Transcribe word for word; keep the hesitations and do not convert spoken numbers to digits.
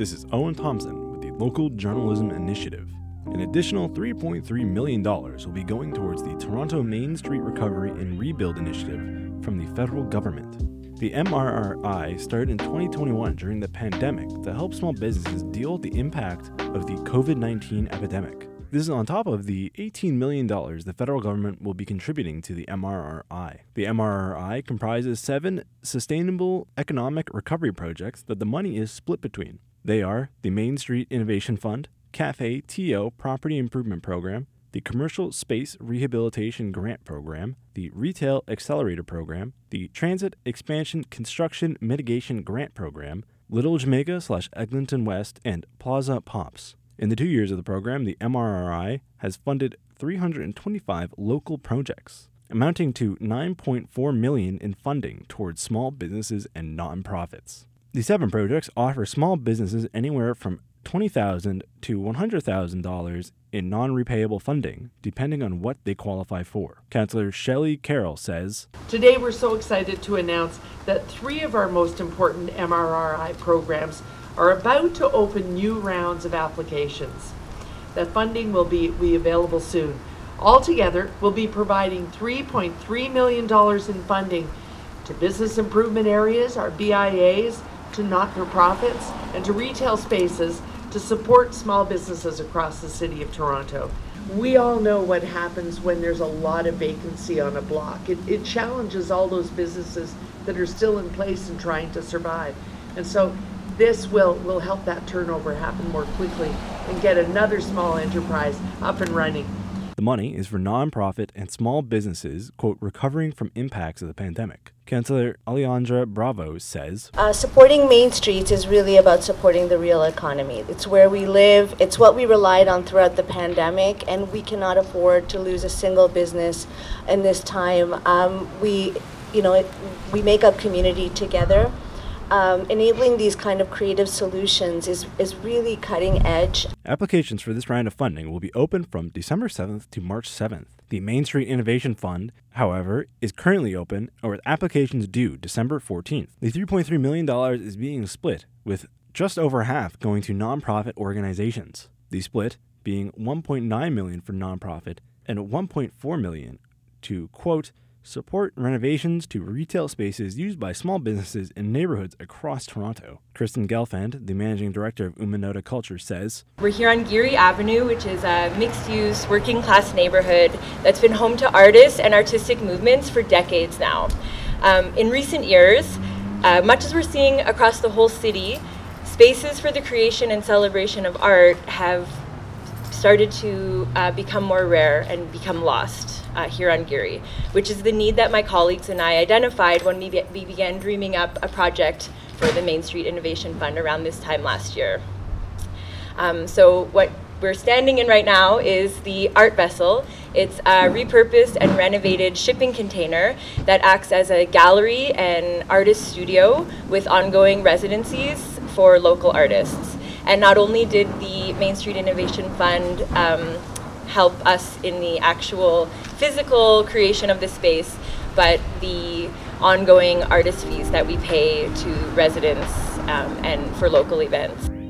This is Owen Thompson with the Local Journalism Initiative. An additional three point three million dollars will be going towards the Toronto Main Street Recovery and Rebuild Initiative from the federal government. The M R R I started in twenty twenty-one during the pandemic to help small businesses deal with the impact of the covid nineteen epidemic. This is on top of the eighteen million dollars the federal government will be contributing to the M R R I. The M R R I comprises seven sustainable economic recovery projects that the money is split between. They are the Main Street Innovation Fund, Cafe T O Property Improvement Program, the Commercial Space Rehabilitation Grant Program, the Retail Accelerator Program, the Transit Expansion Construction Mitigation Grant Program, Little Jamaica slash Eglinton West, and Plaza Pops. In the two years of the program, the M R R I has funded three hundred twenty-five local projects, amounting to nine point four million dollars in funding towards small businesses and nonprofits. The seven projects offer small businesses anywhere from twenty thousand dollars to one hundred thousand dollars in non-repayable funding, depending on what they qualify for. Councillor Shelley Carroll says, "Today we're so excited to announce that three of our most important M R R I programs are about to open new rounds of applications. That funding will be, be available soon. Altogether, we'll be providing three point three million dollars in funding to business improvement areas, our B I As, to not-for-profits, and to retail spaces to support small businesses across the city of Toronto. We all know what happens when there's a lot of vacancy on a block. It, it challenges all those businesses that are still in place and trying to survive. And so this will, will help that turnover happen more quickly and get another small enterprise up and running." The money is for nonprofit and small businesses, quote, recovering from impacts of the pandemic. Councillor Alejandra Bravo says, uh, supporting Main Streets is really about supporting the real economy. It's where we live, it's what we relied on throughout the pandemic, and we cannot afford to lose a single business in this time. Um, we, you know, it, we make up community together. Um, enabling these kind of creative solutions is, is really cutting edge. Applications for this round of funding will be open from December seventh to March seventh. The Main Street Innovation Fund, however, is currently open, or with applications due December fourteenth. The three point three million dollars is being split, with just over half going to nonprofit organizations. The split being one point nine million dollars for nonprofit and one point four million dollars to, quote, support renovations to retail spaces used by small businesses in neighborhoods across Toronto. Kristen Gelfand, the managing director of Uminota Culture, says, "We're here on Geary Avenue, which is a mixed-use, working-class neighborhood that's been home to artists and artistic movements for decades now. Um, in recent years, uh, much as we're seeing across the whole city, spaces for the creation and celebration of art have started to uh, become more rare and become lost uh, here on Geary, which is the need that my colleagues and I identified when we, be- we began dreaming up a project for the Main Street Innovation Fund around this time last year. Um, so what we're standing in right now is the Art Vessel. It's a repurposed and renovated shipping container that acts as a gallery and artist studio with ongoing residencies for local artists. And not only did the Main Street Innovation Fund um, help us in the actual physical creation of the space, but the ongoing artist fees that we pay to residents um, and for local events.